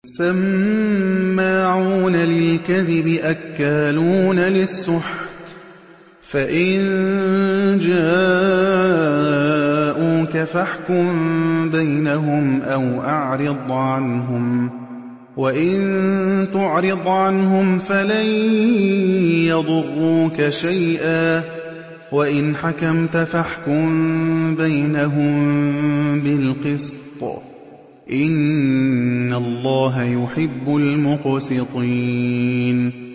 سَمَّاعُونَ لِلْكَذِبِ أَكَّالُونَ لِلسُّحْتِ فَإِن جَاءُوكَ فَاحْكُم بَيْنَهُمْ أَوْ أَعْرِضْ عَنْهُمْ ۖ وَإِن تُعْرِضْ عَنْهُمْ فَلَن يَضُرُّوكَ شَيْئًا ۖ وَإِنْ حَكَمْتَ فَاحْكُم بَيْنَهُم بِالْقِسْطِ ۚ إِنَّ اللَّهَ يُحِبُّ الْمُقْسِطِينَ